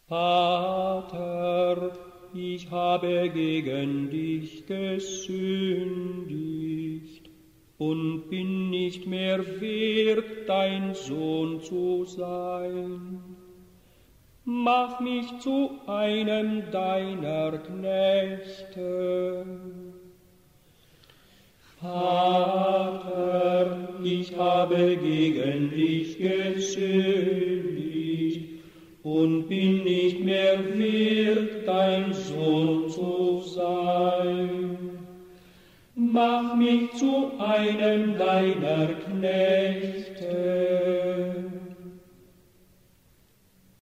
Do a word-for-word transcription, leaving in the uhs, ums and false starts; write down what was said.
Vater, ich habe gegen dich gesündigt und bin nicht mehr wert, dein Sohn zu sein. Mach mich zu einem deiner Knechte. Vater, ich habe gegen dich gesündigt und bin nicht mehr wert, dein Sohn zu sein. Mach mich zu einem deiner Knechte.